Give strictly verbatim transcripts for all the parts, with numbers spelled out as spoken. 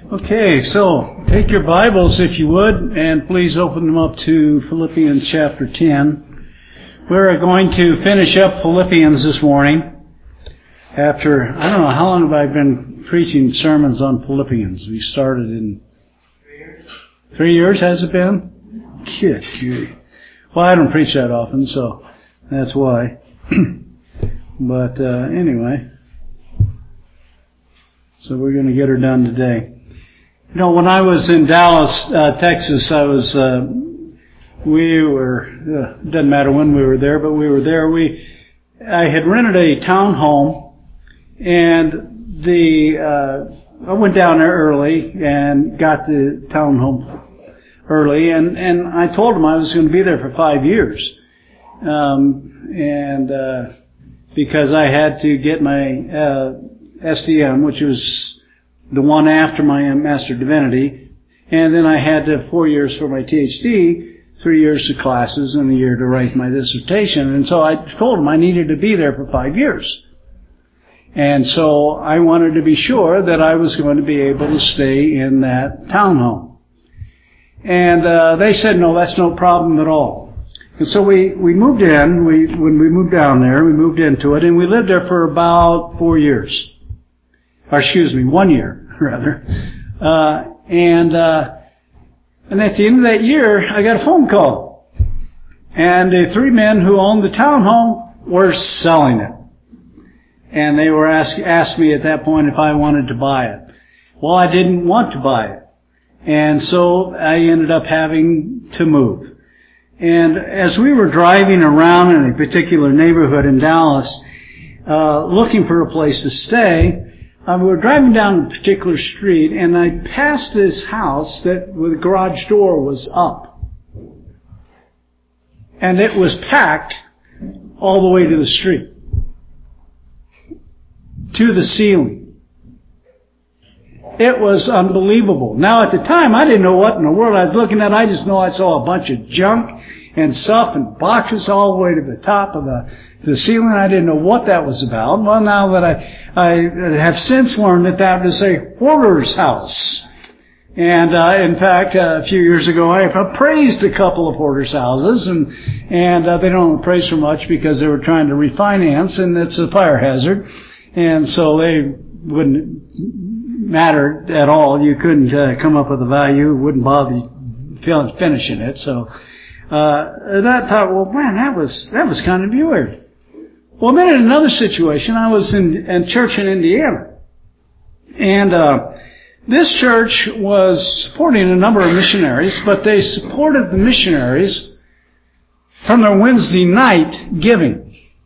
Okay, so take your Bibles, if you would, and please open them up to Philippians chapter ten. We're going to finish up Philippians this morning. After, I don't know, how long have I been preaching sermons on Philippians? We started in... Three years. Three years, has it been? Good, good. Well, I don't preach that often, so that's why. But uh, anyway, so we're going to get her done today. You know, when I was in Dallas, uh, Texas, I was, uh, we were, uh, doesn't matter when we were there, but we were there. We, I had rented a townhome, and the, uh, I went down there early and got the townhome early, and, and I told them I was going to be there for five years. Um, and, uh, because I had to get my, uh, S D M, which was the one after my Master of Divinity, and then I had uh, four years for my T H D, three years of classes, and a year to write my dissertation. And so I told them I needed to be there for five years. And so I wanted to be sure that I was going to be able to stay in that townhome. And uh, they said, no, that's no problem at all. And so we, we moved in, we when we moved down there, we moved into it, and we lived there for about four years. Or excuse me, one year, rather. Uh, and, uh, and at the end of that year, I got a phone call. And the three men who owned the townhome were selling it. And they were ask, asked me at that point if I wanted to buy it. Well, I didn't want to buy it. And so I ended up having to move. And as we were driving around in a particular neighborhood in Dallas, uh, looking for a place to stay, Uh, we were driving down a particular street, and I passed this house that where the garage door was up. And it was packed all the way to the street. To the ceiling. It was unbelievable. Now, at the time, I didn't know what in the world I was looking at. I just know I saw a bunch of junk and stuff and boxes all the way to the top of the The ceiling. I didn't know what that was about. Well, now that I, I have since learned that that was a hoarder's house. And, uh, in fact, uh, a few years ago, I appraised a couple of hoarder's houses, and, and, uh, they don't appraise for much because they were trying to refinance, and it's a fire hazard. And so they wouldn't matter at all. You couldn't, uh, come up with a value. It wouldn't bother you finishing it. So, uh, and I thought, well, man, that was, that was kind of weird. Well, then in another situation, I was in, in church in Indiana. And, uh, this church was supporting a number of missionaries, but they supported the missionaries from their Wednesday night giving.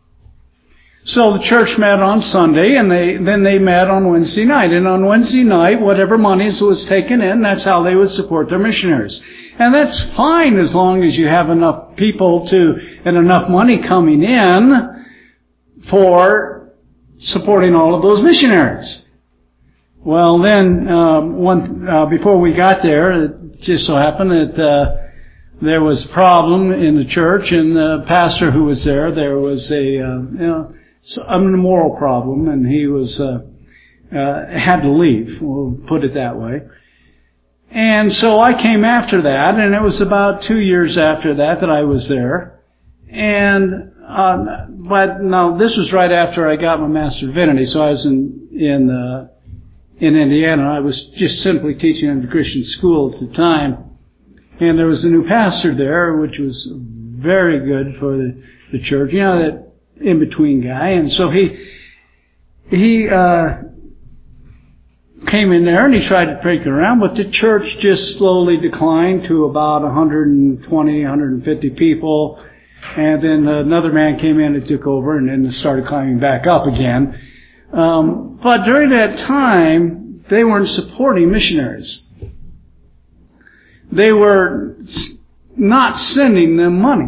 So the church met on Sunday, and they, then they met on Wednesday night. And on Wednesday night, whatever monies was taken in, that's how they would support their missionaries. And that's fine as long as you have enough people to, and enough money coming in for supporting all of those missionaries. Well, then, um, one, uh, before we got there, it just so happened that, uh, there was a problem in the church, and the pastor who was there, there was a, uh, you know, an immoral problem, and he was, uh, uh, had to leave. We'll put it that way. And so I came after that, and it was about two years after that that I was there. And, uh, but now this was right after I got my Master of Divinity, so I was in, in, uh, in Indiana. I was just simply teaching in the Christian school at the time. And there was a new pastor there, which was very good for the, the church. You know, that in-between guy. And so he, he, uh, came in there and he tried to break it around, but the church just slowly declined to about one hundred twenty, one hundred fifty people. And then another man came in and took over, and then it started climbing back up again. Um, but during that time, they weren't supporting missionaries. They were not sending them money.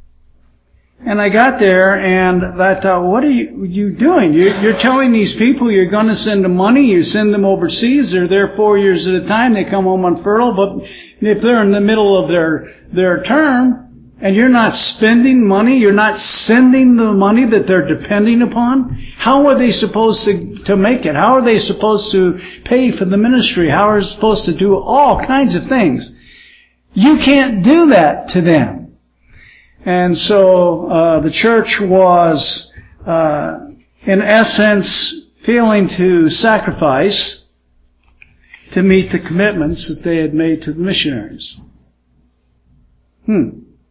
And I got there, and I thought, what are you, you doing? You, you're telling these people you're going to send them money, you send them overseas, they're there four years at a time, they come home on furlough, but if they're in the middle of their, their term, and you're not spending money, you're not sending the money that they're depending upon, how are they supposed to, to make it? How are they supposed to pay for the ministry? How are they supposed to do all kinds of things? You can't do that to them. And so uh, the church was, uh, in essence, failing to sacrifice to meet the commitments that they had made to the missionaries. Hmm.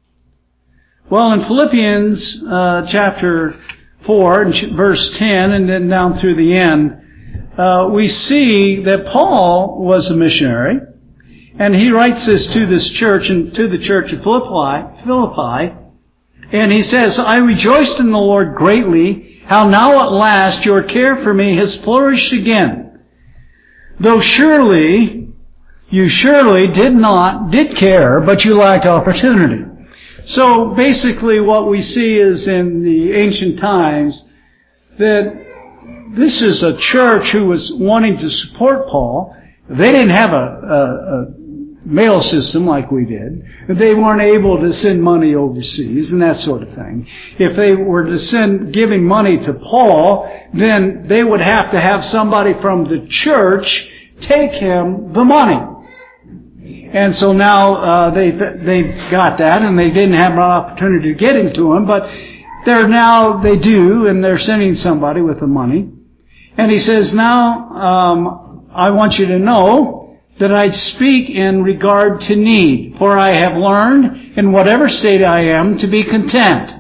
Well, in Philippians uh, chapter four, and verse ten, and then down through the end, uh, we see that Paul was a missionary, and he writes this to this church and to the church of Philippi, Philippi, and he says, "I rejoiced in the Lord greatly, how now at last your care for me has flourished again. Though surely, you surely did not, did care, but you lacked opportunity." So basically what we see is in the ancient times that this is a church who was wanting to support Paul. They didn't have a, a, a mail system like we did. They weren't able to send money overseas and that sort of thing. If they were to send giving money to Paul, then they would have to have somebody from the church take him the money. And so now uh, they've, they've got that, and they didn't have an opportunity to get him to him, but they're now, they do, and they're sending somebody with the money. And he says, now, um, I want you to know that I speak in regard to need, for I have learned, in whatever state I am, to be content.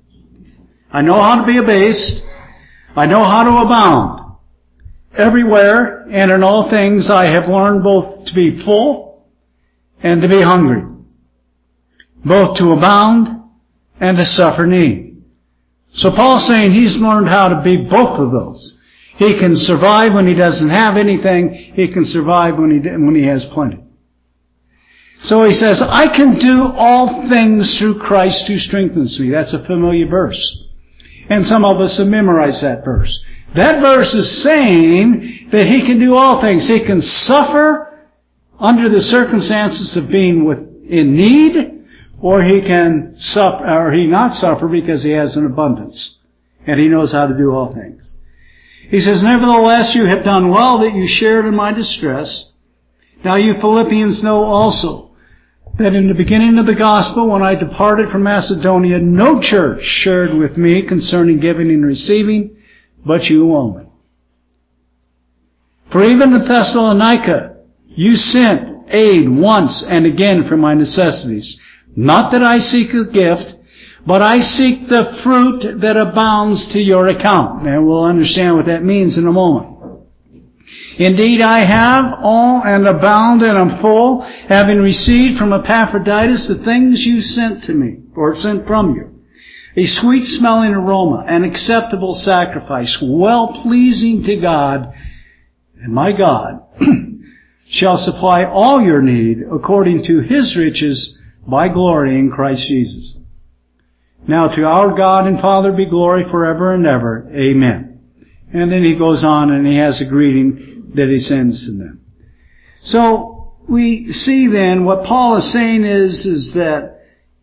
I know how to be abased. I know how to abound. Everywhere and in all things I have learned both to be full and to be hungry, both to abound and to suffer need. So Paul's saying he's learned how to be both of those. He can survive when he doesn't have anything. He can survive when he when he has plenty. So he says, I can do all things through Christ who strengthens me. That's a familiar verse. And some of us have memorized that verse. That verse is saying that he can do all things. He can suffer under the circumstances of being with, in need, or he can suffer, or he not suffer because he has an abundance. And he knows how to do all things. He says, nevertheless, you have done well that you shared in my distress. Now you Philippians know also that in the beginning of the gospel, when I departed from Macedonia, no church shared with me concerning giving and receiving, but you only. For even in Thessalonica, you sent aid once and again for my necessities. Not that I seek a gift, but I seek the fruit that abounds to your account. And we'll understand what that means in a moment. Indeed, I have all and abound and am full, having received from Epaphroditus the things you sent to me, or sent from you. A sweet-smelling aroma, an acceptable sacrifice, well-pleasing to God, and my God shall supply all your need according to His riches by glory in Christ Jesus. Now to our God and Father be glory forever and ever. Amen. And then he goes on and he has a greeting that he sends to them. So we see then what Paul is saying is, is that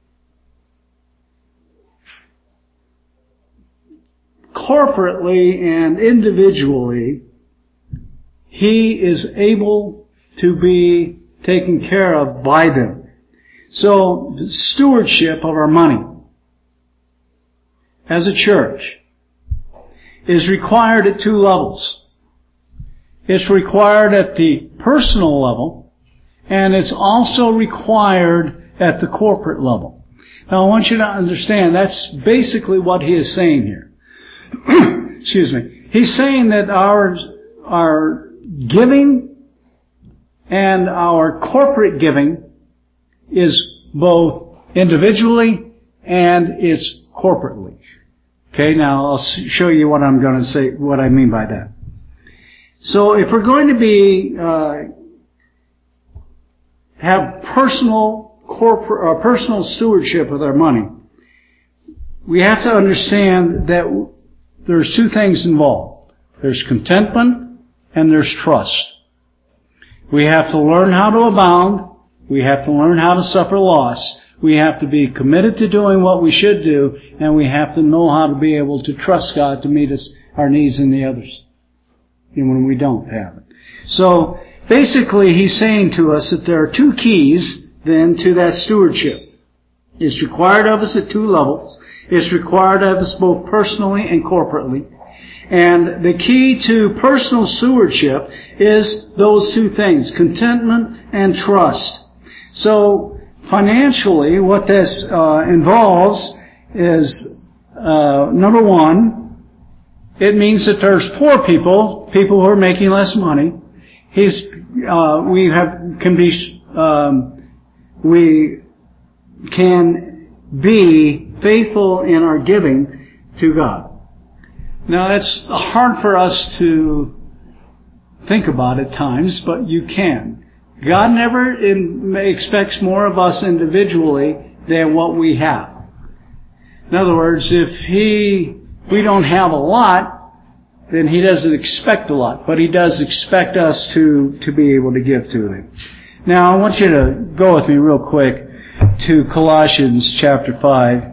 corporately and individually, he is able to be taken care of by them. So, stewardship of our money as a church is required at two levels. It's required at the personal level, and it's also required at the corporate level. Now I want you to understand that's basically what he is saying here. Excuse me. He's saying that our, our giving and our corporate giving is both individually and it's corporately. Okay, now I'll show you what I'm going to say, what I mean by that. So if we're going to be, uh, have personal corporate, or personal stewardship with our money, we have to understand that there's two things involved. There's contentment and there's trust. We have to learn how to abound. We have to learn how to suffer loss. We have to be committed to doing what we should do, and we have to know how to be able to trust God to meet us, our needs and the others, even when we don't have it. So, basically, he's saying to us that there are two keys, then, to that stewardship. It's required of us at two levels. It's required of us both personally and corporately. And the key to personal stewardship is those two things, contentment and trust. So, financially, what this uh, involves is, uh, number one, it means that there's poor people, people who are making less money. He's, uh, we have, can be, um, we can be faithful in our giving to God. Now, it's hard for us to think about at times, but you can. God never in, expects more of us individually than what we have. In other words, if He, we don't have a lot, then He doesn't expect a lot, but He does expect us to, to be able to give to Him. Now, I want you to go with me real quick to Colossians chapter five.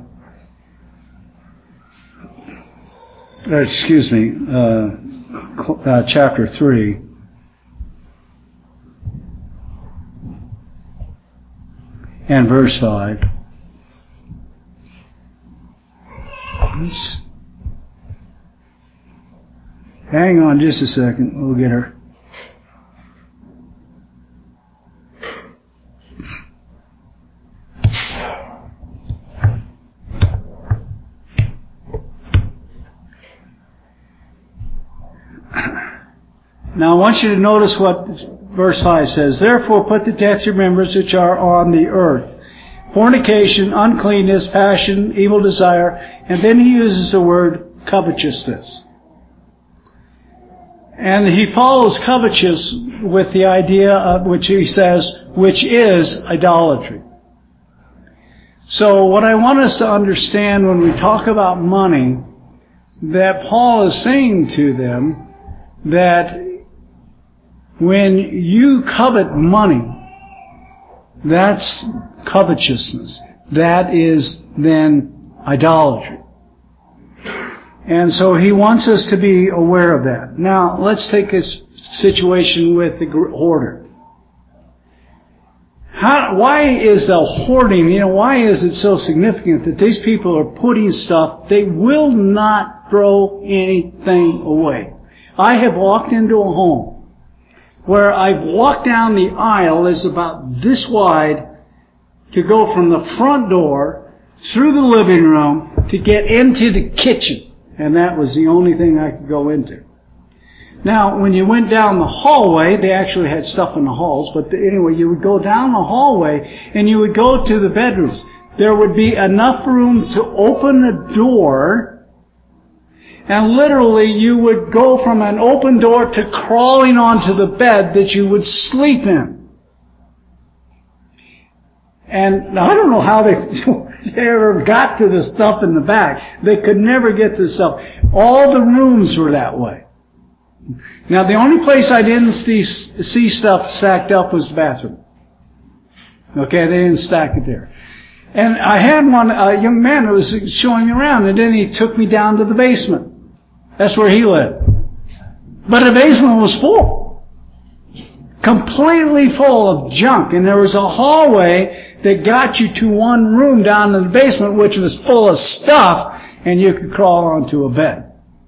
Uh, excuse me, uh, uh, chapter three. And verse five. Oops. Hang on just a second. We'll get her. Now I want you to notice what verse five says. Therefore put to death your members which are on the earth. Fornication, uncleanness, passion, evil desire, and then he uses the word covetousness. And he follows covetous with the idea of which he says, which is idolatry. So what I want us to understand when we talk about money, that Paul is saying to them that when you covet money, that's covetousness. That is then idolatry. And so he wants us to be aware of that. Now, let's take a situation with the hoarder. How, why is the hoarding, you know, why is it so significant that these people are putting stuff, they will not throw anything away. I have walked into a home where I've walked down the aisle is about this wide to go from the front door through the living room to get into the kitchen. And that was the only thing I could go into. Now, when you went down the hallway, they actually had stuff in the halls, but anyway, you would go down the hallway and you would go to the bedrooms. There would be enough room to open a door, and literally you would go from an open door to crawling onto the bed that you would sleep in. And I don't know how they, they ever got to the stuff in the back. They could never get to the stuff. All the rooms were that way. Now the only place I didn't see, see stuff stacked up was the bathroom. Okay, they didn't stack it there. And I had one, a young man who was showing me around, and then he took me down to the basement. That's where he lived. But the basement was full. Completely full of junk. And there was a hallway that got you to one room down in the basement which was full of stuff, and you could crawl onto a bed.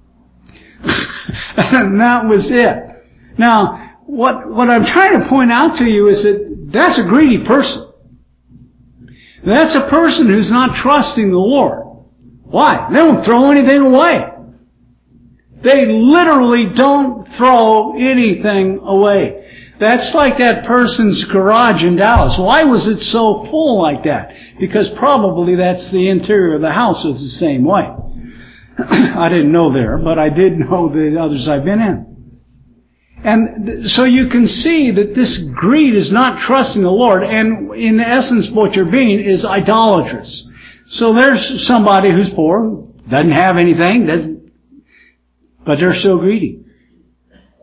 And that was it. Now, what, what I'm trying to point out to you is that that's a greedy person. That's a person who's not trusting the Lord. Why? They don't throw anything away. They literally don't throw anything away. That's like that person's garage in Dallas. Why was it so full like that? Because probably that's the interior of the house was the same way. I didn't know there, but I did know the others I've been in. And th- so you can see that this greed is not trusting the Lord, and in essence what you're being is idolatrous. So there's somebody who's poor, doesn't have anything, doesn't, but they're so greedy.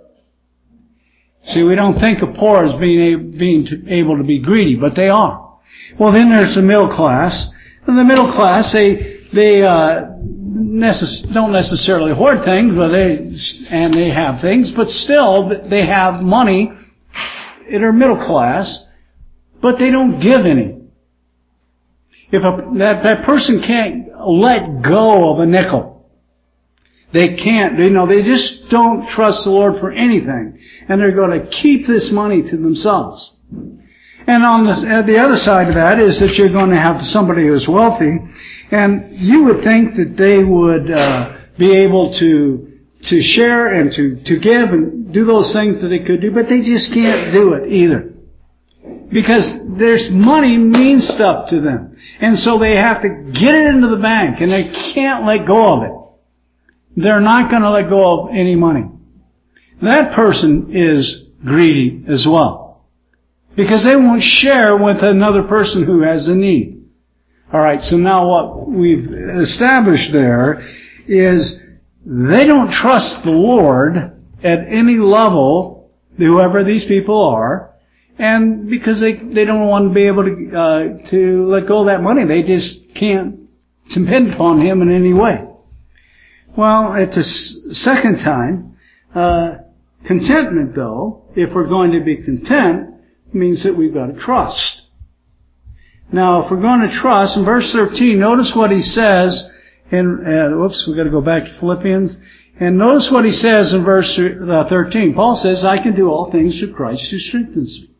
See, we don't think of poor as being, a, being to, able to be greedy, but they are. Well, then there's the middle class. And the middle class, they they uh, necess- don't necessarily hoard things, but they and they have things, but still they have money. They're middle class, but they don't give any. If a, that that person can't let go of a nickel, they can't. You know, they just don't trust the Lord for anything, and they're going to keep this money to themselves. And on the, uh, the other side of that is that you're going to have somebody who's wealthy, and you would think that they would uh, be able to to share and to, to give and do those things that they could do, but they just can't do it either. Because there's money means stuff to them. And so they have to get it into the bank, and they can't let go of it. They're not going to let go of any money. That person is greedy as well. Because they won't share with another person who has a need. Alright, so now what we've established there is they don't trust the Lord at any level, whoever these people are, and because they they don't want to be able to uh, to let go of that money, they just can't depend upon Him in any way. Well, at the s- second time, uh, contentment though, if we're going to be content, means that we've got to trust. Now, if we're going to trust, in verse thirteen, notice what he says in, uh, whoops, we've got to go back to Philippians, and notice what he says in verse thirteen. Paul says, I can do all things through Christ who strengthens me.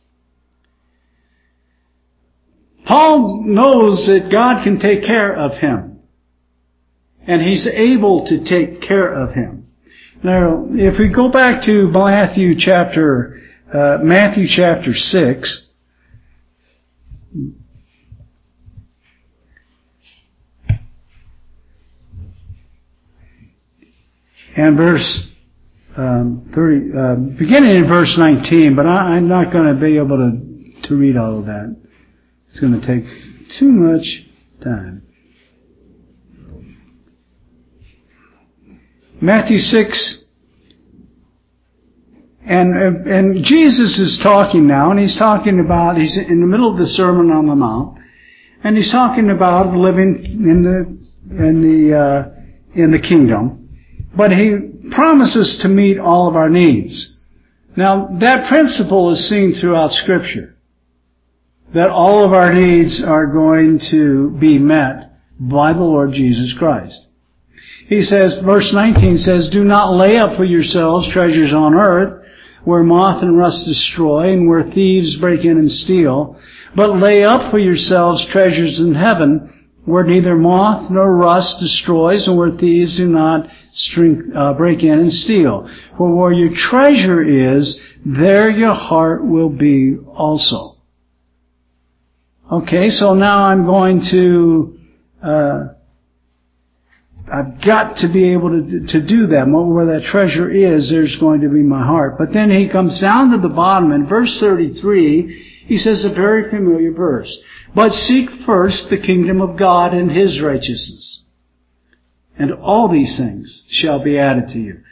Paul knows that God can take care of him. And he's able to take care of him. Now, if we go back to Matthew chapter, uh, Matthew chapter six, and verse um, thirty, uh, beginning in verse nineteen, but I, I'm not going to be able to, to read all of that. It's going to take too much time. Matthew six, and and Jesus is talking now, and he's talking about, he's in the middle of the Sermon on the Mount, and he's talking about living in the in the uh, in the kingdom, but he promises to meet all of our needs. Now, that principle is seen throughout Scripture, that all of our needs are going to be met by the Lord Jesus Christ. He says, verse nineteen says, do not lay up for yourselves treasures on earth, where moth and rust destroy, and where thieves break in and steal, but lay up for yourselves treasures in heaven, where neither moth nor rust destroys, and where thieves do not string, uh, break in and steal. For where your treasure is, there your heart will be also. Okay, so now I'm going to, uh, I've got to be able to, to do that. Where that treasure is, there's going to be my heart. But then he comes down to the bottom in verse thirty-three, he says a very familiar verse. But seek first the kingdom of God and His righteousness, and all these things shall be added to you.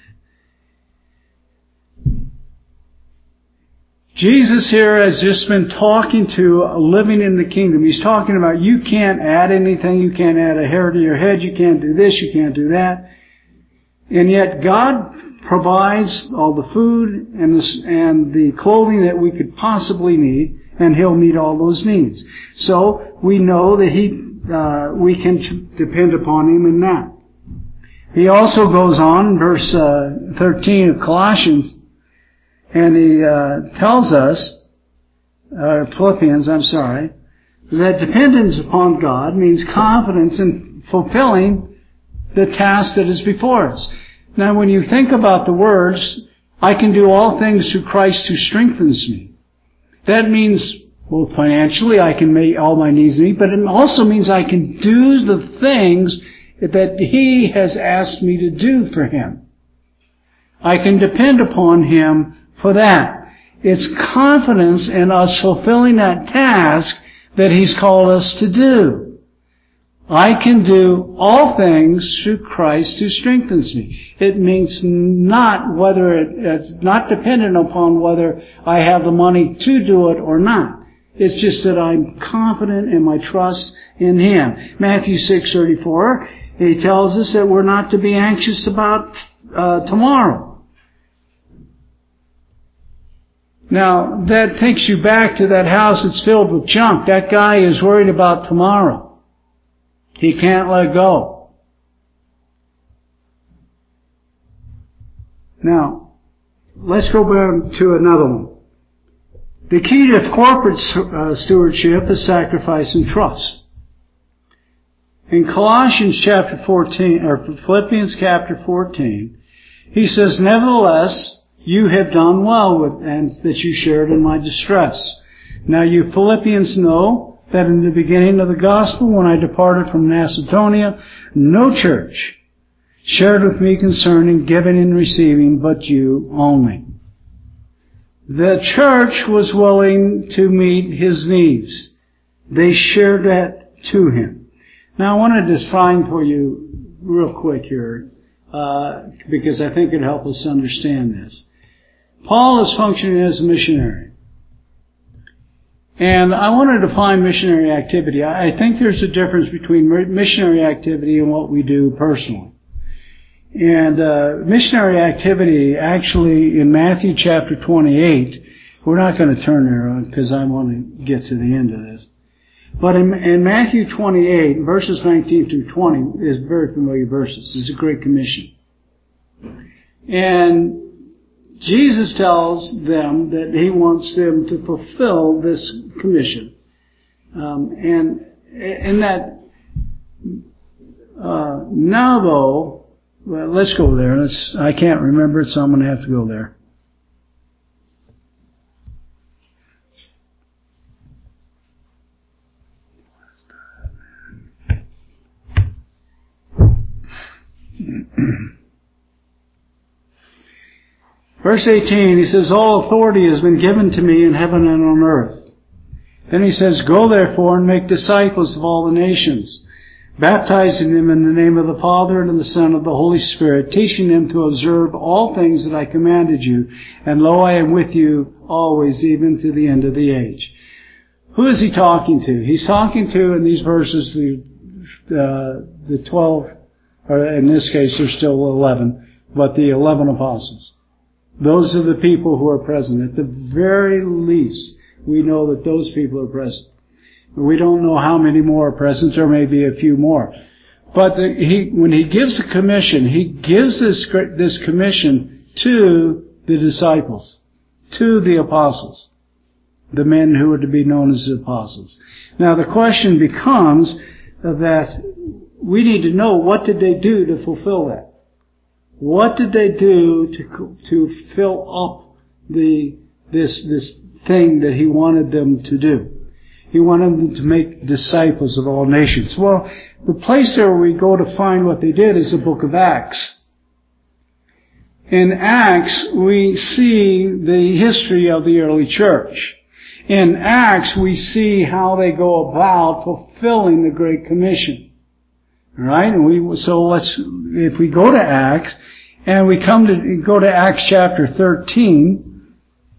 Jesus here has just been talking to living in the kingdom. He's talking about you can't add anything. You can't add a hair to your head. You can't do this. You can't do that. And yet God provides all the food and the, and the clothing that we could possibly need, and He'll meet all those needs. So we know that He, uh, we can depend upon Him in that. He also goes on in verse uh, thirteen of Colossians, and he uh, tells us, uh, Philippians, I'm sorry, that dependence upon God means confidence in fulfilling the task that is before us. Now, when you think about the words, I can do all things through Christ who strengthens me, that means, well, financially, I can make all my needs meet, but it also means I can do the things that He has asked me to do for Him. I can depend upon Him for that. It's confidence in us fulfilling that task that He's called us to do. I can do all things through Christ who strengthens me. It means not whether it, it's not dependent upon whether I have the money to do it or not. It's just that I'm confident in my trust in Him. Matthew six thirty-four, He tells us that we're not to be anxious about uh, tomorrow. Now, that takes you back to that house that's filled with junk. That guy is worried about tomorrow. He can't let go. Now, let's go back to another one. The key to corporate uh, stewardship is sacrifice and trust. In Colossians chapter fourteen, or Philippians chapter fourteen, he says, "Nevertheless, you have done well with, and that you shared in my distress. Now you Philippians know that in the beginning of the gospel, when I departed from Macedonia, no church shared with me concerning giving and receiving, but you only." The church was willing to meet his needs. They shared that to him. Now I want to define for you real quick here, uh, because I think it'll help us understand this. Paul is functioning as a missionary. And I want to define missionary activity. I think there's a difference between missionary activity and what we do personally. And uh, missionary activity, actually, in Matthew chapter twenty-eight, we're not going to turn there because I want to get to the end of this. But in, in Matthew twenty-eight, verses nineteen through twenty, is very familiar verses. It's a great commission. And Jesus tells them that He wants them to fulfill this commission. Um, and in that, uh, now though, well, let's go there. Let's, I can't remember it, so I'm going to have to go there. Verse eighteen, he says, "All authority has been given to me in heaven and on earth." Then he says, "Go therefore and make disciples of all the nations, baptizing them in the name of the Father and of the Son and of the Holy Spirit, teaching them to observe all things that I commanded you. And lo, I am with you always, even to the end of the age." Who is he talking to? He's talking to, in these verses, the, uh, the twelve, or in this case there's still eleven, but the eleven apostles. Those are the people who are present. At the very least, we know that those people are present. We don't know how many more are present. There may be a few more. But the, he, when he gives a commission, he gives this, this commission to the disciples, to the apostles, the men who are to be known as the apostles. Now the question becomes that we need to know, what did they do to fulfill that? What did they do to to fill up the this this thing that he wanted them to do? He wanted them to make disciples of all nations. Well, the place where we go to find what they did is the book of Acts. In Acts, we see the history of the early church. In Acts, we see how they go about fulfilling the Great Commission. All right? And we, so let's, if we go to Acts, and we come to, go to Acts chapter thirteen,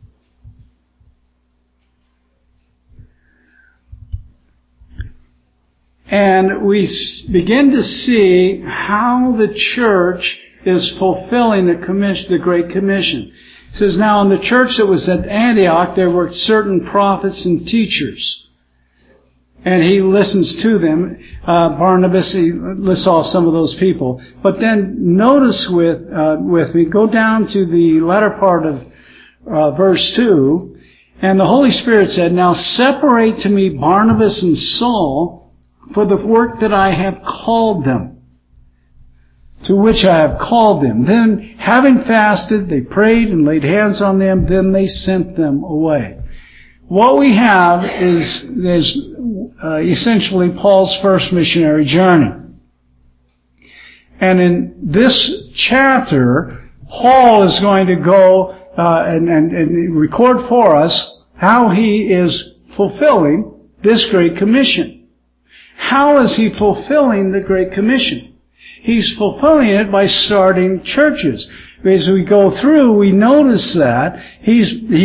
and we begin to see how the church is fulfilling the commission, the Great Commission. It says, "Now in the church that was at Antioch, there were certain prophets and teachers." And he listens to them. Uh, Barnabas, he lists off some of those people. But then notice with, uh, with me, go down to the latter part of, uh, verse two. "And the Holy Spirit said, Now separate to me Barnabas and Saul for the work that I have called them, to which I have called them. Then, having fasted, they prayed and laid hands on them. Then they sent them away." What we have is, is uh, essentially Paul's first missionary journey. And in this chapter, Paul is going to go uh, and, and, and record for us how he is fulfilling this Great Commission. How is he fulfilling the Great Commission? He's fulfilling it by starting churches. As we go through, we notice that he's he's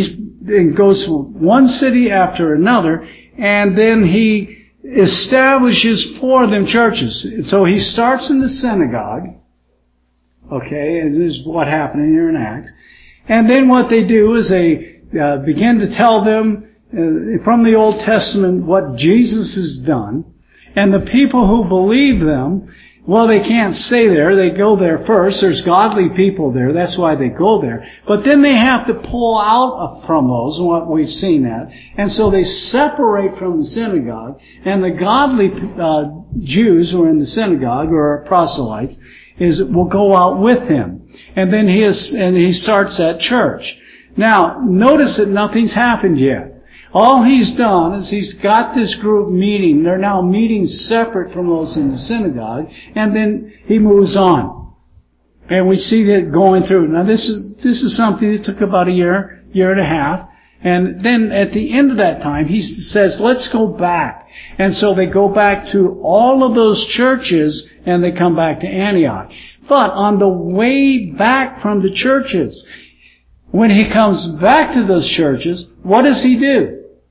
and goes from one city after another, and then he establishes for them churches. So he starts in the synagogue, okay, and this is what happened here in Acts. And then what they do is they uh, begin to tell them uh, from the Old Testament what Jesus has done. And the people who believe them, well, they can't stay there. They go there first. There's godly people there. That's why they go there. But then they have to pull out from those, what we've seen that. And so they separate from the synagogue. And the godly uh, Jews who are in the synagogue, or proselytes, is will go out with him. And then he is, and he starts that church. Now, notice that nothing's happened yet. All he's done is he's got this group meeting. They're now meeting separate from those in the synagogue. And then he moves on. And we see that going through. Now this is, this is something that took about a year, year and a half. And then at the end of that time, he says, let's go back. And so they go back to all of those churches and they come back to Antioch. But on the way back from the churches, when he comes back to those churches, what does he do?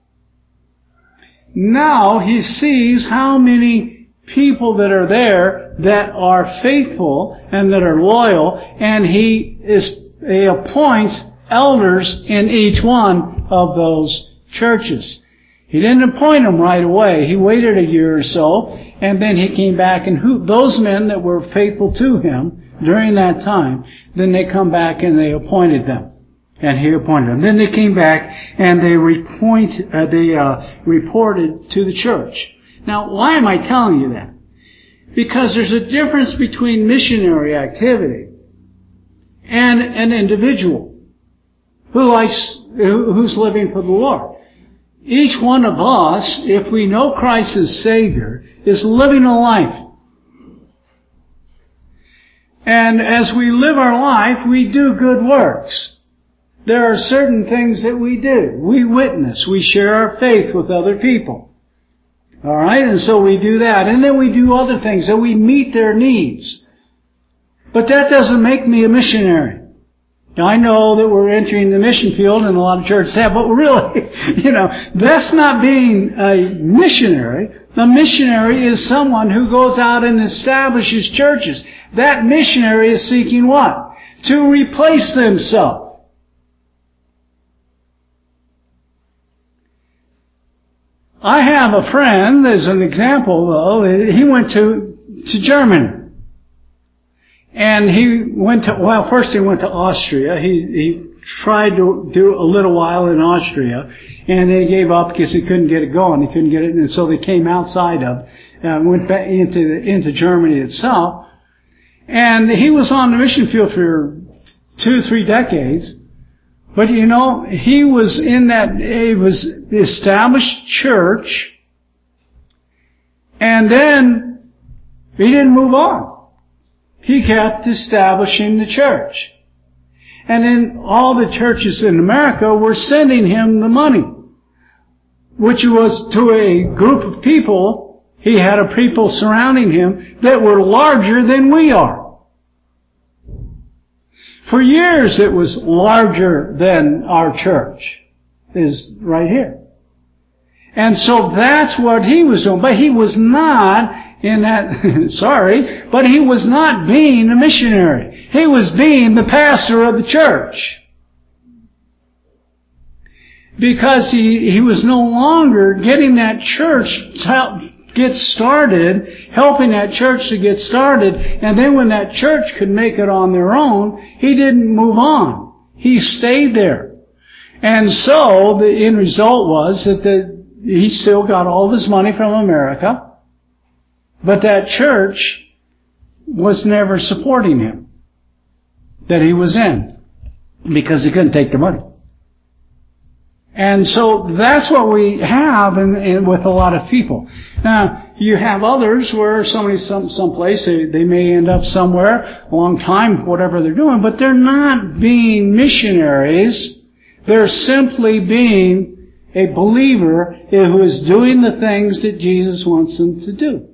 Now he sees how many people that are there that are faithful and that are loyal, and he is he appoints elders in each one of those churches. He didn't appoint them right away. He waited a year or so, and then he came back, and who, those men that were faithful to him during that time, then they come back and they appointed them. And he appointed them. Then they came back and they repoint, uh, they uh, reported to the church. Now, why am I telling you that? Because there's a difference between missionary activity and an individual who likes, who's living for the Lord. Each one of us, if we know Christ as Savior, is living a life. And as we live our life, we do good works. There are certain things that we do. We witness. We share our faith with other people. All right? And so we do that. And then we do other things. And we meet their needs. But that doesn't make me a missionary. Now, I know that we're entering the mission field, and a lot of churches have, but really, you know, that's not being a missionary. A missionary is someone who goes out and establishes churches. That missionary is seeking what? To replace themselves. I have a friend, as an example though, he went to, to Germany. And he went to, well, first he went to Austria. He, he tried to do a little while in Austria, and then he gave up because he couldn't get it going. He couldn't get it, and so they came outside of, uh, went back into, into Germany itself. And he was on the mission field for two, three decades. But you know, he was in that, it was the established church, and then he didn't move on. He kept establishing the church. And then all the churches in America were sending him the money, which was to a group of people. He had a people surrounding him that were larger than we are. For years it was larger than our church, is right here. And so that's what he was doing. But he was not in that, sorry, but he was not being a missionary. He was being the pastor of the church. Because he, he was no longer getting that church to get started, helping that church to get started, and then when that church could make it on their own, he didn't move on. He stayed there. And so the end result was that the, he still got all of his money from America, but that church was never supporting him that he was in, because he couldn't take the money. And so that's what we have in, in, with a lot of people. Now, you have others where somebody, some, someplace, they, they may end up somewhere, a long time, whatever they're doing, but they're not being missionaries. They're simply being a believer who is doing the things that Jesus wants them to do.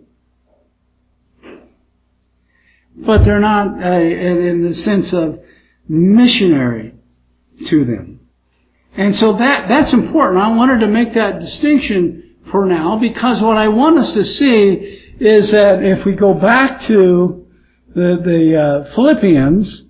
But they're not uh, in the sense of missionary to them. And so that, that's important. I wanted to make that distinction for now, because what I want us to see is that if we go back to the, the uh, Philippians,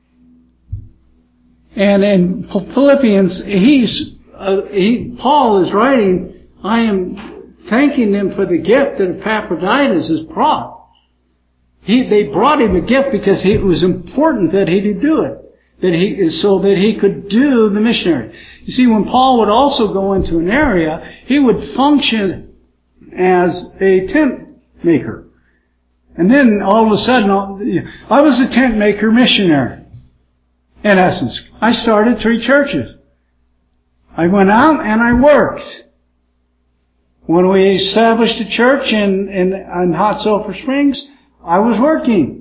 and in Philippians, he's, uh, he, Paul is writing, I am thanking them for the gift that Epaphroditus has brought. He, they brought him a gift because he, it was important that he did do it. That he, so that he could do the missionary. You see, when Paul would also go into an area, he would function as a tent maker. And then all of a sudden, I was a tent maker missionary. In essence, I started three churches. I went out and I worked. When we established a church in, in, in Hot Sulphur Springs, I was working.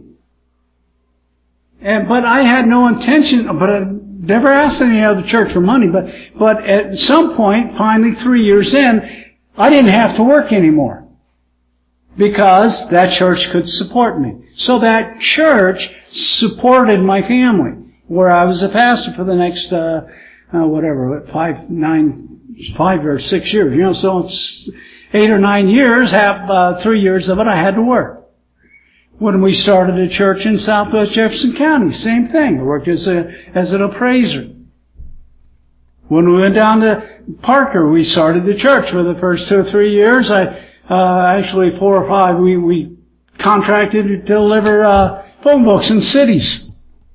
And, but I had no intention, but I never asked any other church for money. But, but at some point, finally three years in, I didn't have to work anymore. Because that church could support me. So that church supported my family, where I was a pastor for the next, uh, uh whatever, five, nine, five or six years. You know, so it's eight or nine years, have, uh, three years of it I had to work. When we started a church in Southwest Jefferson County, same thing. I worked as a, as an appraiser. When we went down to Parker, we started the church. For the first two or three years, I, uh, actually four or five, we, we contracted to deliver, uh, phone books in cities.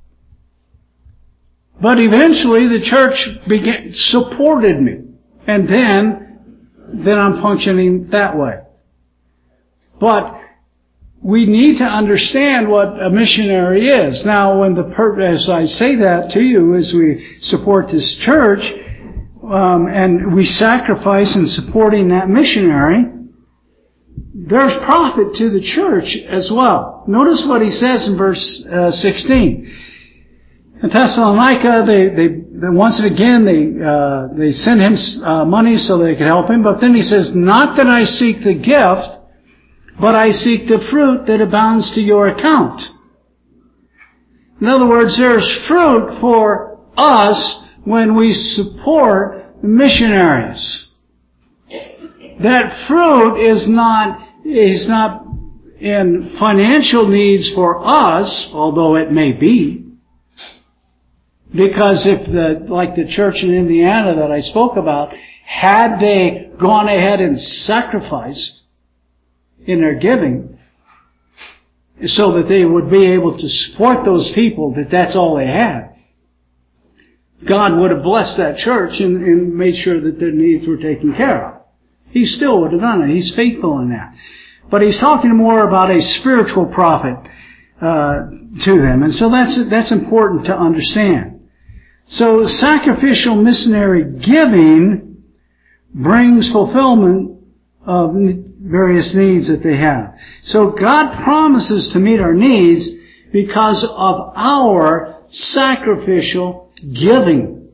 But eventually the church began, supported me. And then, then I'm functioning that way. But, we need to understand what a missionary is. Now, when the per- as I say that to you, as we support this church, um, and we sacrifice in supporting that missionary, there's profit to the church as well. Notice what he says in verse uh, sixteen. In Thessalonica, they, they, they once and again they uh, they sent him uh, money so they could help him. But then he says, "Not that I seek the gift, but I seek the fruit that abounds to your account." In other words, there's fruit for us when we support missionaries. That fruit is not, is not in financial needs for us, although it may be. Because if the, like the church in Indiana that I spoke about, had they gone ahead and sacrificed in their giving, so that they would be able to support those people, that that's all they had, God would have blessed that church and, and made sure that their needs were taken care of. He still would have done it. He's faithful in that. But he's talking more about a spiritual profit uh, to them. And so that's that's important to understand. So sacrificial missionary giving brings fulfillment of various needs that they have. So God promises to meet our needs because of our sacrificial giving.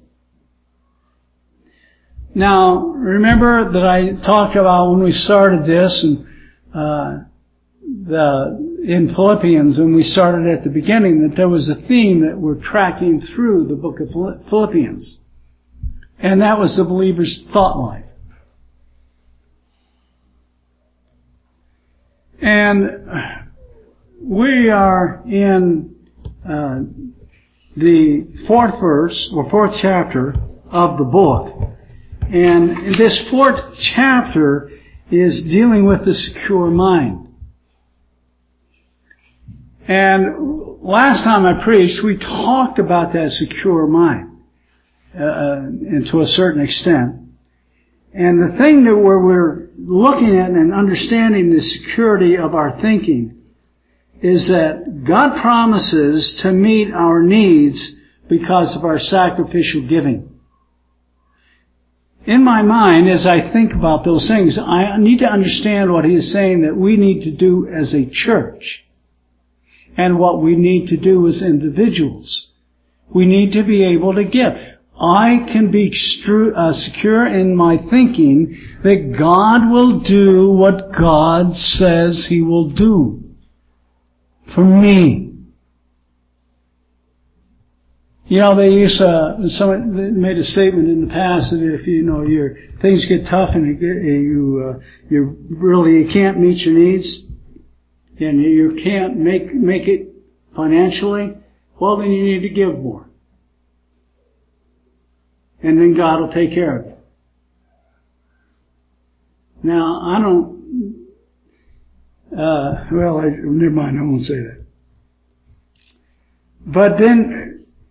Now, remember that I talked about when we started this, and uh, the in Philippians, when we started at the beginning, that there was a theme that we're tracking through the book of Philippians. And that was the believer's thought life. And we are in uh, the fourth verse, or fourth chapter of the book. And this fourth chapter is dealing with the secure mind. And last time I preached, we talked about that secure mind, uh, and to a certain extent. And the thing that where we're looking at and understanding the security of our thinking is that God promises to meet our needs because of our sacrificial giving. In my mind, as I think about those things, I need to understand what He is saying that we need to do as a church and what we need to do as individuals. We need to be able to give. I can be uh, secure in my thinking that God will do what God says He will do for me. You know, they used uh, someone made a statement in the past that if you know your things get tough and you get, you uh, you really you can't meet your needs and you can't make make it financially, well then you need to give more, and then God will take care of it. Now I don't. Uh, well, I, never mind. I won't say that. But then.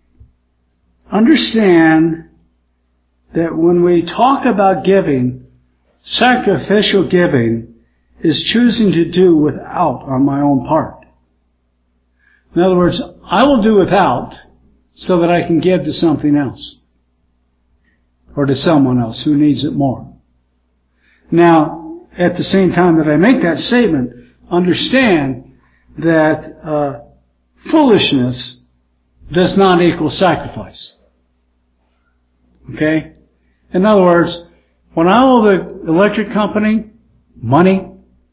Understand that when we talk about giving, sacrificial giving is choosing to do without on my own part. In other words, I will do without so that I can give to something else or to someone else who needs it more. Now, at the same time that I make that statement, understand that uh, foolishness does not equal sacrifice. Okay? In other words, when I owe the electric company money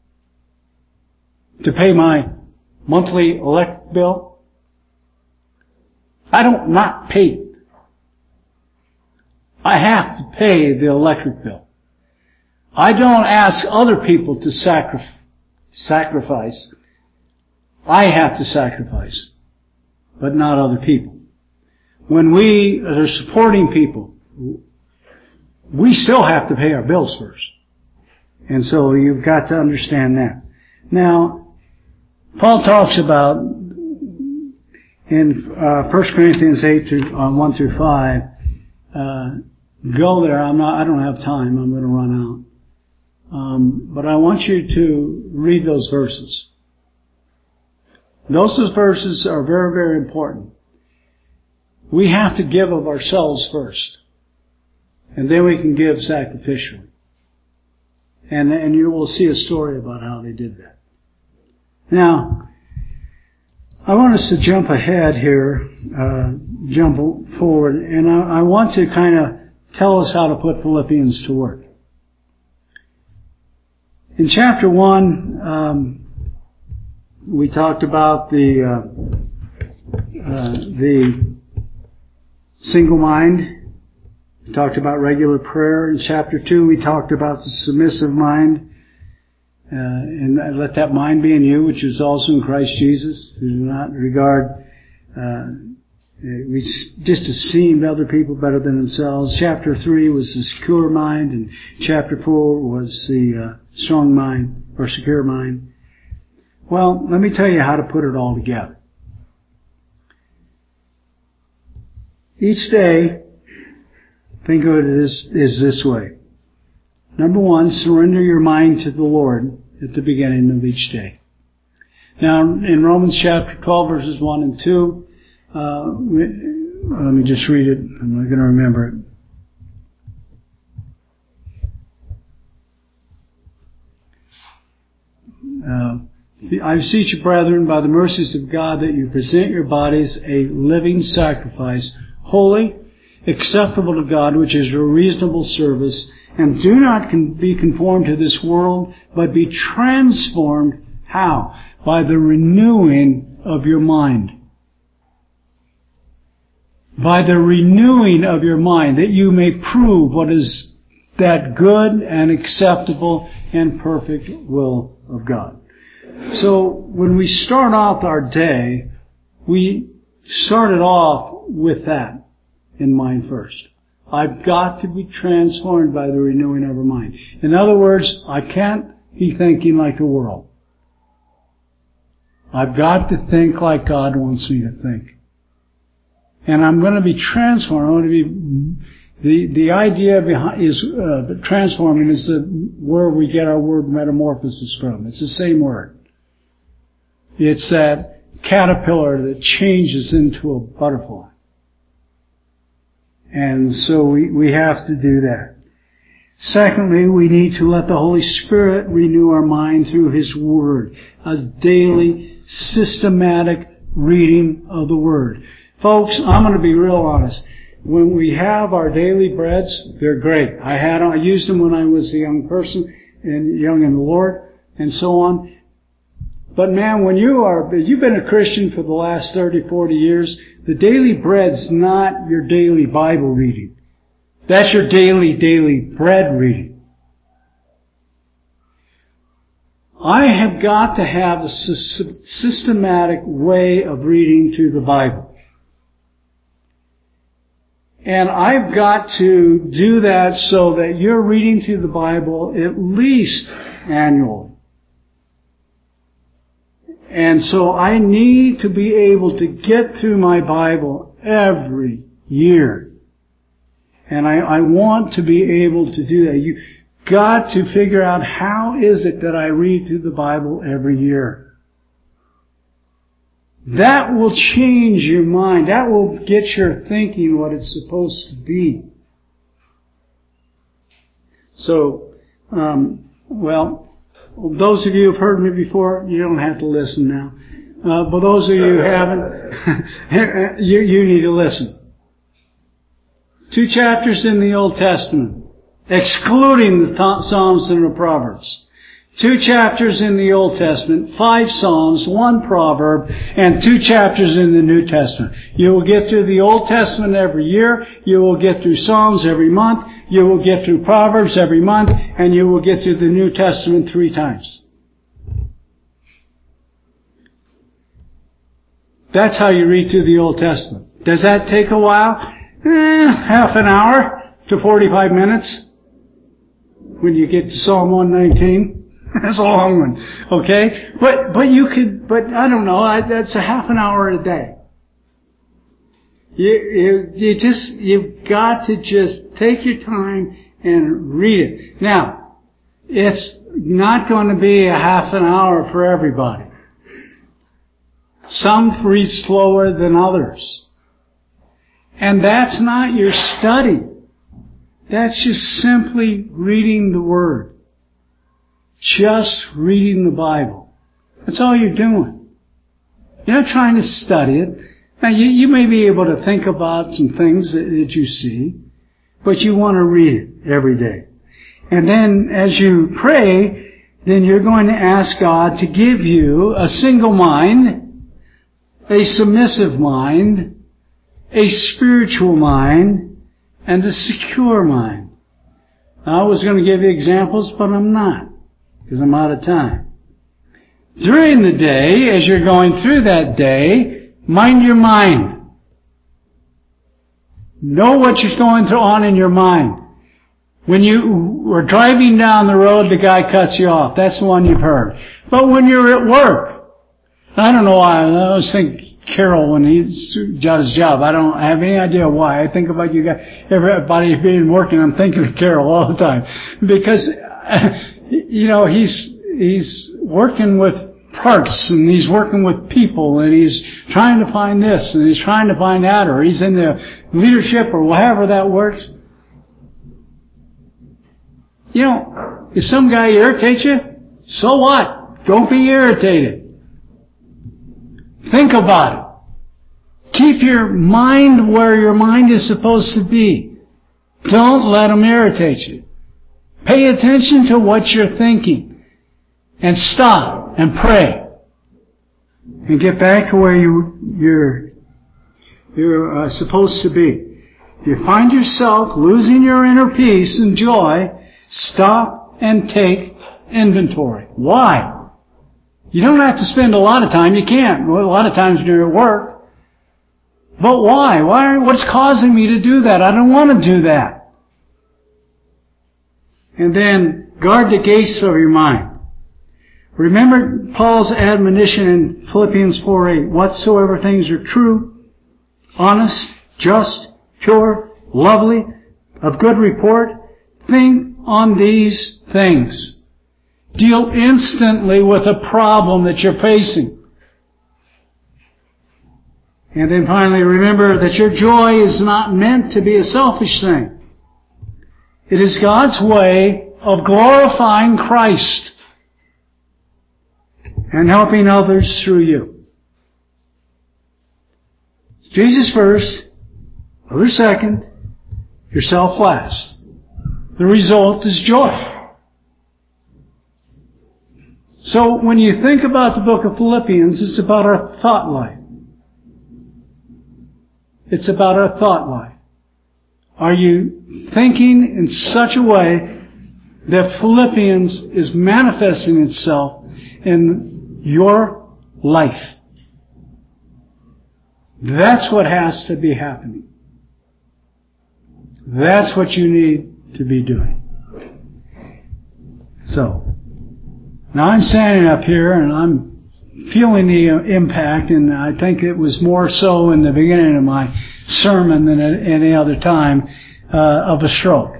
to pay my monthly electric bill, I don't not pay it. I have to pay the electric bill. I don't ask other people to sacri- sacrifice. I have to sacrifice, but not other people. When we are supporting people, we still have to pay our bills first. And so you've got to understand that. Now, Paul talks about in uh, First Corinthians eight through uh, one through five. Uh, go there. I'm not. I don't have time. I'm going to run out. Um, but I want you to read those verses. Those verses are very, very important. We have to give of ourselves first, and then we can give sacrificially. And and you will see a story about how they did that. Now, I want us to jump ahead here, uh, jump forward, and I, I want to kind of tell us how to put Philippians to work. In chapter one, um, we talked about the uh, uh, the single mind. We talked about regular prayer. In chapter two, we talked about the submissive mind. Uh, and let that mind be in you, which is also in Christ Jesus, who do not regard, uh, we just esteemed other people better than themselves. Chapter three was the secure mind, and chapter four was the uh, strong mind, or secure mind. Well, let me tell you how to put it all together. Each day, think of it as, as this way. Number one, surrender your mind to the Lord at the beginning of each day. Now, in Romans chapter twelve, verses one and two, uh, let me just read it. I'm not going to remember it. Uh, I beseech you, brethren, by the mercies of God, that you present your bodies a living sacrifice, holy, acceptable to God, which is your reasonable service. And do not con- be conformed to this world, but be transformed. How? By the renewing of your mind. By the renewing of your mind, that you may prove what is that good and acceptable and perfect will of God. So, when we start off our day, we start it off with that in mind first. I've got to be transformed by the renewing of our mind. In other words, I can't be thinking like the world. I've got to think like God wants me to think. And I'm going to be transformed. I'm going to be, the, the idea behind is, uh, transforming is the, where we get our word metamorphosis from. It's the same word. It's that caterpillar that changes into a butterfly. And so we, we have to do that. Secondly, we need to let the Holy Spirit renew our mind through His Word. A daily, systematic reading of the Word. Folks, I'm going to be real honest. When we have our daily breads, they're great. I had, I used them when I was a young person and young in the Lord and so on. But man, when you are, you've been a Christian for the last thirty, forty years, the daily bread's not your daily Bible reading. That's your daily, daily bread reading. I have got to have a systematic way of reading through the Bible. And I've got to do that so that you're reading through the Bible at least annually. And so I need to be able to get through my Bible every year. And I, I want to be able to do that. You've got to figure out how is it that I read through the Bible every year. That will change your mind. That will get your thinking what it's supposed to be. So, um, well, those of you who have heard me before, you don't have to listen now. Uh, but those of you who haven't, you, you need to listen. Two chapters in the Old Testament, excluding the th- Psalms and the Proverbs. Two chapters in the Old Testament, five Psalms, one Proverb, and two chapters in the New Testament. You will get through the Old Testament every year. You will get through Psalms every month. You will get through Proverbs every month. And you will get through the New Testament three times. That's how you read through the Old Testament. Does that take a while? Eh, half an hour to forty-five minutes. When you get to Psalm one nineteen. That's a long one, okay? But, but you could, but I don't know, I, that's a half an hour a day. You, you, you just, you've got to just take your time and read it. Now, it's not going to be a half an hour for everybody. Some read slower than others. And that's not your study. That's just simply reading the Word. Just reading the Bible. That's all you're doing. You're not trying to study it. Now, you, you may be able to think about some things that, that you see, but you want to read it every day. And then, as you pray, then you're going to ask God to give you a single mind, a submissive mind, a spiritual mind, and a secure mind. Now, I was going to give you examples, but I'm not. Because I'm out of time. During the day, as you're going through that day, mind your mind. Know what's going on in your mind. When you are driving down the road, the guy cuts you off. That's the one you've heard. But when you're at work, I don't know why, I always think Carol when he does his job. I don't have any idea why. I think about you guys, everybody being working, I'm thinking of Carol all the time. Because, you know, he's, he's working with parts and he's working with people and he's trying to find this and he's trying to find that, or he's in the leadership or however that works. You know, if some guy irritates you, so what? Don't be irritated. Think about it. Keep your mind where your mind is supposed to be. Don't let him irritate you. Pay attention to what you're thinking. And stop and pray. And get back to where you, you're, you're uh, supposed to be. If you find yourself losing your inner peace and joy, stop and take inventory. Why? You don't have to spend a lot of time. You can't. Well, a lot of times you're at work. But why? Why? What's causing me to do that? I don't want to do that. And then guard the gates of your mind. Remember Paul's admonition in Philippians four eight. Whatsoever things are true, honest, just, pure, lovely, of good report, think on these things. Deal instantly with a problem that you're facing. And then finally, remember that your joy is not meant to be a selfish thing. It is God's way of glorifying Christ and helping others through you. Jesus first, others second, yourself last. The result is joy. So when you think about the book of Philippians, it's about our thought life. It's about our thought life. Are you thinking in such a way that Philippians is manifesting itself in your life? That's what has to be happening. That's what you need to be doing. So, now I'm standing up here and I'm feeling the impact, and I think it was more so in the beginning of my sermon than at any other time, uh, of a stroke.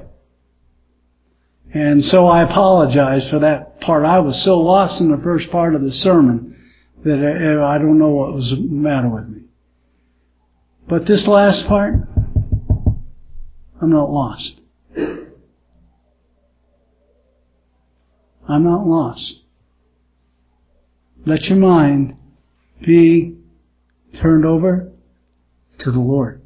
And so I apologize for that part. I was so lost in the first part of the sermon that I don't know what was the matter with me. But this last part, I'm not lost. I'm not lost. Let your mind be turned over to the Lord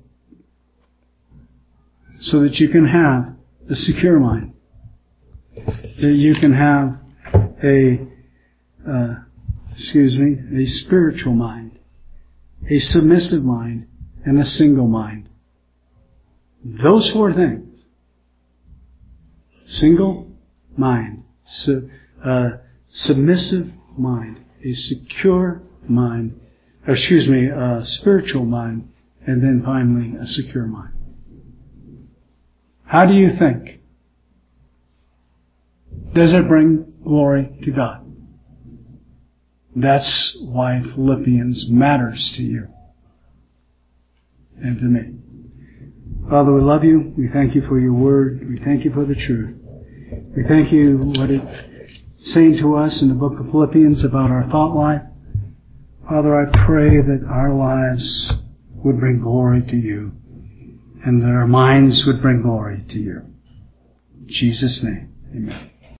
so that you can have a secure mind, that you can have a, uh, excuse me, a spiritual mind, a submissive mind, and a single mind. Those four things. Single mind, su- uh, submissive mind, a secure mind, or excuse me, a spiritual mind, and then finally a secure mind. How do you think? Does it bring glory to God? That's why Philippians matters to you and to me. Father, we love you. We thank you for your word. We thank you for the truth. We thank you what it's saying to us in the book of Philippians about our thought life. Father, I pray that our lives would bring glory to you and that our minds would bring glory to you. In Jesus' name, amen.